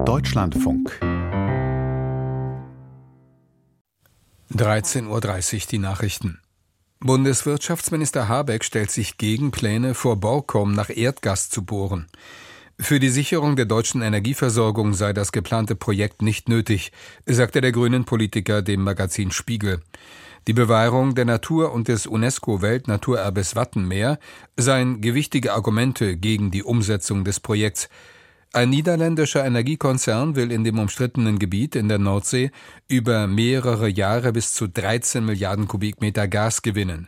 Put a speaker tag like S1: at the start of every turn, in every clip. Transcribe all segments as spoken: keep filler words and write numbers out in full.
S1: Deutschlandfunk.
S2: dreizehn Uhr dreißig die Nachrichten. Bundeswirtschaftsminister Habeck stellt sich gegen Pläne, vor Borkum nach Erdgas zu bohren. Für die Sicherung der deutschen Energieversorgung sei das geplante Projekt nicht nötig, sagte der Grünen-Politiker dem Magazin Spiegel. Die Bewahrung der Natur und des UNESCO-Weltnaturerbes Wattenmeer seien gewichtige Argumente gegen die Umsetzung des Projekts. Ein niederländischer Energiekonzern will in dem umstrittenen Gebiet in der Nordsee über mehrere Jahre bis zu dreizehn Milliarden Kubikmeter Gas gewinnen.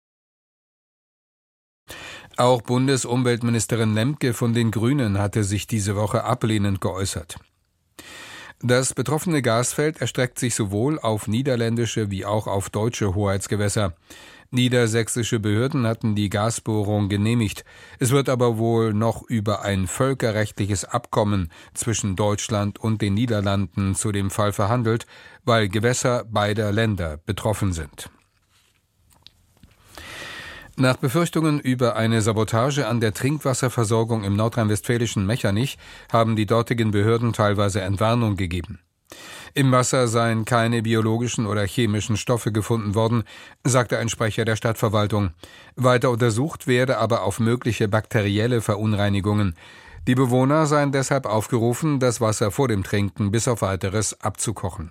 S2: Auch Bundesumweltministerin Lemke von den Grünen hatte sich diese Woche ablehnend geäußert. Das betroffene Gasfeld erstreckt sich sowohl auf niederländische wie auch auf deutsche Hoheitsgewässer. Niedersächsische Behörden hatten die Gasbohrung genehmigt. Es wird aber wohl noch über ein völkerrechtliches Abkommen zwischen Deutschland und den Niederlanden zu dem Fall verhandelt, weil Gewässer beider Länder betroffen sind. Nach Befürchtungen über eine Sabotage an der Trinkwasserversorgung im nordrhein-westfälischen Mechernich haben die dortigen Behörden teilweise Entwarnung gegeben. Im Wasser seien keine biologischen oder chemischen Stoffe gefunden worden, sagte ein Sprecher der Stadtverwaltung. Weiter untersucht werde aber auf mögliche bakterielle Verunreinigungen. Die Bewohner seien deshalb aufgerufen, das Wasser vor dem Trinken bis auf Weiteres abzukochen.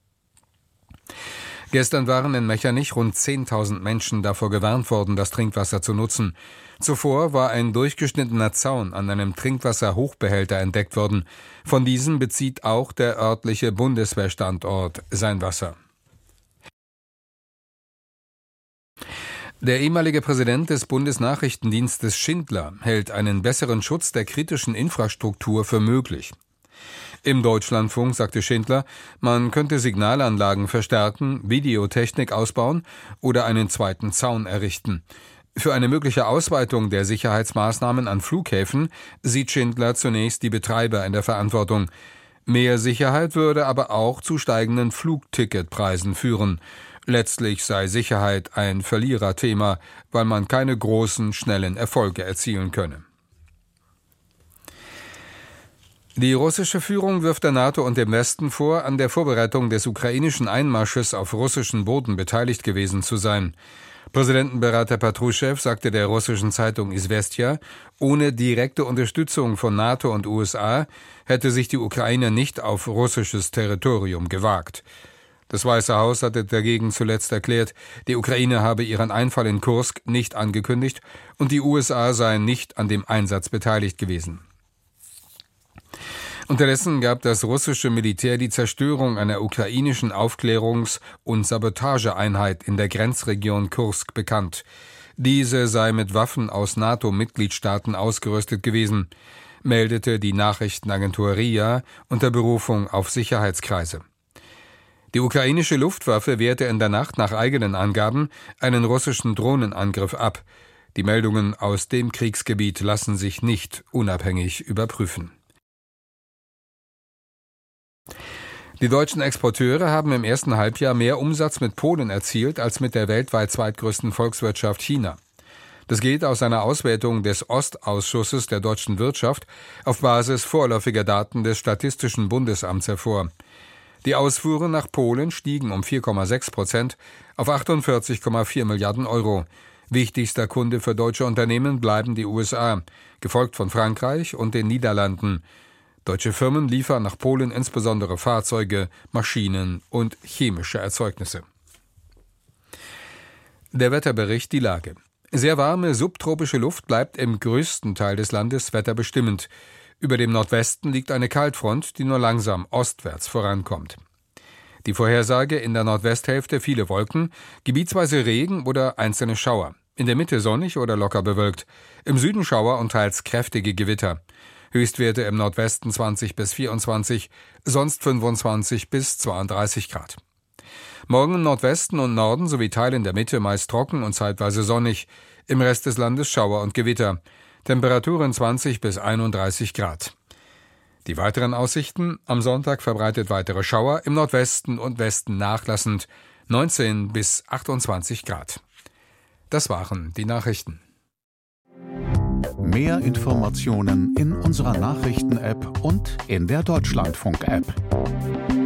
S2: Gestern waren in Mechernich rund zehntausend Menschen davor gewarnt worden, das Trinkwasser zu nutzen. Zuvor war ein durchgeschnittener Zaun an einem Trinkwasserhochbehälter entdeckt worden. Von diesem bezieht auch der örtliche Bundeswehrstandort sein Wasser. Der ehemalige Präsident des Bundesnachrichtendienstes Schindler hält einen besseren Schutz der kritischen Infrastruktur für möglich. Im Deutschlandfunk sagte Schindler, man könnte Signalanlagen verstärken, Videotechnik ausbauen oder einen zweiten Zaun errichten. Für eine mögliche Ausweitung der Sicherheitsmaßnahmen an Flughäfen sieht Schindler zunächst die Betreiber in der Verantwortung. Mehr Sicherheit würde aber auch zu steigenden Flugticketpreisen führen. Letztlich sei Sicherheit ein Verliererthema, weil man keine großen, schnellen Erfolge erzielen könne. Die russische Führung wirft der NATO und dem Westen vor, an der Vorbereitung des ukrainischen Einmarsches auf russischen Boden beteiligt gewesen zu sein. Präsidentenberater Patruschew sagte der russischen Zeitung Izvestja, ohne direkte Unterstützung von NATO und U S A hätte sich die Ukraine nicht auf russisches Territorium gewagt. Das Weiße Haus hatte dagegen zuletzt erklärt, die Ukraine habe ihren Einfall in Kursk nicht angekündigt und die U S A seien nicht an dem Einsatz beteiligt gewesen. Unterdessen gab das russische Militär die Zerstörung einer ukrainischen Aufklärungs- und Sabotageeinheit in der Grenzregion Kursk bekannt. Diese sei mit Waffen aus NATO-Mitgliedstaaten ausgerüstet gewesen, meldete die Nachrichtenagentur R I A unter Berufung auf Sicherheitskreise. Die ukrainische Luftwaffe wehrte in der Nacht nach eigenen Angaben einen russischen Drohnenangriff ab. Die Meldungen aus dem Kriegsgebiet lassen sich nicht unabhängig überprüfen. Die deutschen Exporteure haben im ersten Halbjahr mehr Umsatz mit Polen erzielt als mit der weltweit zweitgrößten Volkswirtschaft China. Das geht aus einer Auswertung des Ostausschusses der deutschen Wirtschaft auf Basis vorläufiger Daten des Statistischen Bundesamts hervor. Die Ausfuhren nach Polen stiegen um vier Komma sechs Prozent auf achtundvierzig Komma vier Milliarden Euro. Wichtigster Kunde für deutsche Unternehmen bleiben die U S A, gefolgt von Frankreich und den Niederlanden. Deutsche Firmen liefern nach Polen insbesondere Fahrzeuge, Maschinen und chemische Erzeugnisse. Der Wetterbericht, die Lage. Sehr warme subtropische Luft bleibt im größten Teil des Landes wetterbestimmend. Über dem Nordwesten liegt eine Kaltfront, die nur langsam ostwärts vorankommt. Die Vorhersage: in der Nordwesthälfte viele Wolken, gebietsweise Regen oder einzelne Schauer. In der Mitte sonnig oder locker bewölkt. Im Süden Schauer und teils kräftige Gewitter. Höchstwerte im Nordwesten zwanzig bis vierundzwanzig, sonst fünfundzwanzig bis zweiunddreißig Grad. Morgen im Nordwesten und Norden sowie Teilen der Mitte meist trocken und zeitweise sonnig. Im Rest des Landes Schauer und Gewitter. Temperaturen zwanzig bis einunddreißig Grad. Die weiteren Aussichten: am Sonntag verbreitet weitere Schauer, im Nordwesten und Westen nachlassend, neunzehn bis achtundzwanzig Grad. Das waren die Nachrichten.
S1: Mehr Informationen in unserer Nachrichten-App und in der Deutschlandfunk-App.